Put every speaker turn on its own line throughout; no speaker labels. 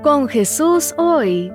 Con Jesús hoy,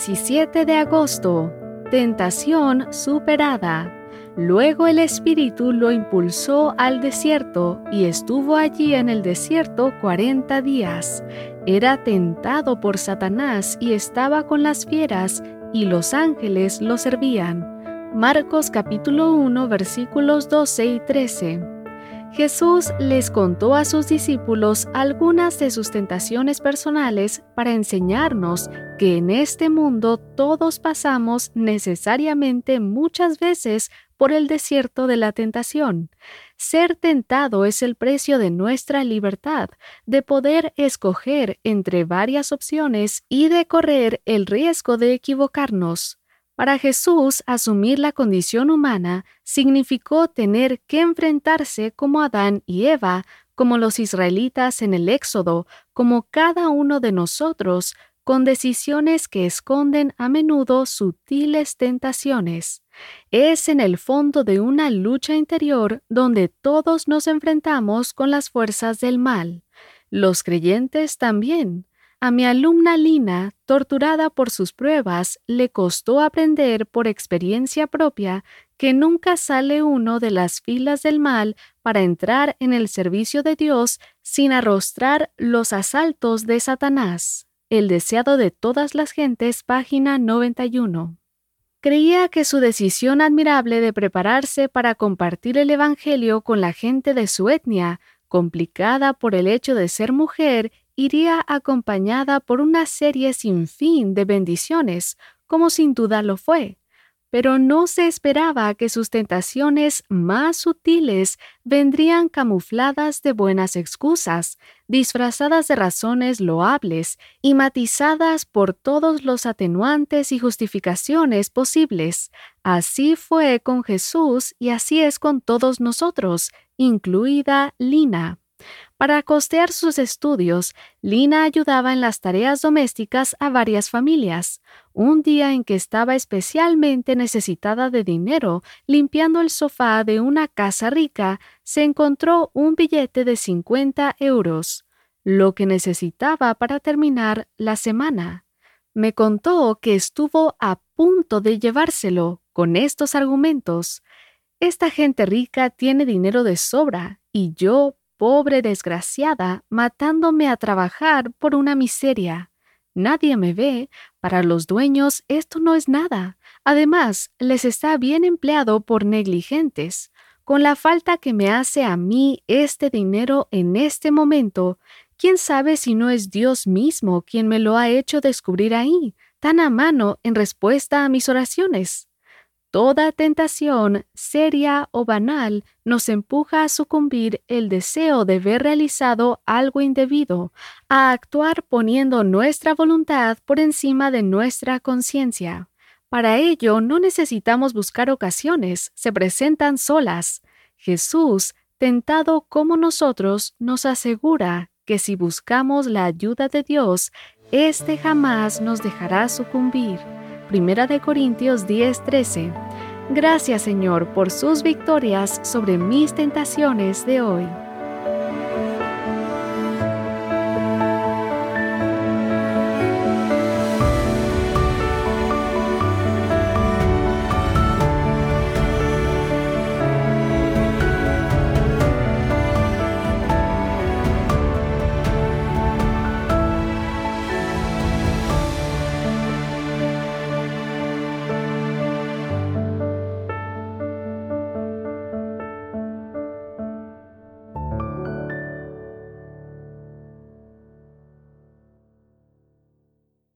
17 de agosto. Tentación superada. Luego el Espíritu lo impulsó al desierto y estuvo allí en el desierto 40 días. Era tentado por Satanás y estaba con las fieras, y los ángeles lo servían. Marcos capítulo 1 versículos 12 y 13. Jesús les contó a sus discípulos algunas de sus tentaciones personales para enseñarnos que en este mundo todos pasamos necesariamente muchas veces por el desierto de la tentación. Ser tentado es el precio de nuestra libertad, de poder escoger entre varias opciones y de correr el riesgo de equivocarnos. Para Jesús, asumir la condición humana significó tener que enfrentarse como Adán y Eva, como los israelitas en el Éxodo, como cada uno de nosotros, con decisiones que esconden a menudo sutiles tentaciones. Es en el fondo de una lucha interior donde todos nos enfrentamos con las fuerzas del mal. Los creyentes también. A mi alumna Lina, torturada por sus pruebas, le costó aprender por experiencia propia que nunca sale uno de las filas del mal para entrar en el servicio de Dios sin arrostrar los asaltos de Satanás. El deseado de todas las gentes, página 91. Creía que su decisión admirable de prepararse para compartir el Evangelio con la gente de su etnia, complicada por el hecho de ser mujer, iría acompañada por una serie sin fin de bendiciones, como sin duda lo fue. Pero no se esperaba que sus tentaciones más sutiles vendrían camufladas de buenas excusas, disfrazadas de razones loables y matizadas por todos los atenuantes y justificaciones posibles. Así fue con Jesús y así es con todos nosotros, incluida Lina. Para costear sus estudios, Lina ayudaba en las tareas domésticas a varias familias. Un día en que estaba especialmente necesitada de dinero, limpiando el sofá de una casa rica, se encontró un billete de 50 euros, lo que necesitaba para terminar la semana. Me contó que estuvo a punto de llevárselo con estos argumentos: esta gente rica tiene dinero de sobra y yo, pobre desgraciada, matándome a trabajar por una miseria. Nadie me ve. Para los dueños esto no es nada. Además, les está bien empleado por negligentes. Con la falta que me hace a mí este dinero en este momento, ¿quién sabe si no es Dios mismo quien me lo ha hecho descubrir ahí, tan a mano en respuesta a mis oraciones? Toda tentación, seria o banal, nos empuja a sucumbir el deseo de ver realizado algo indebido, a actuar poniendo nuestra voluntad por encima de nuestra conciencia. Para ello no necesitamos buscar ocasiones, se presentan solas. Jesús, tentado como nosotros, nos asegura que si buscamos la ayuda de Dios, éste jamás nos dejará sucumbir. Primera de Corintios 10:13. Gracias, Señor, por sus victorias sobre mis tentaciones de hoy.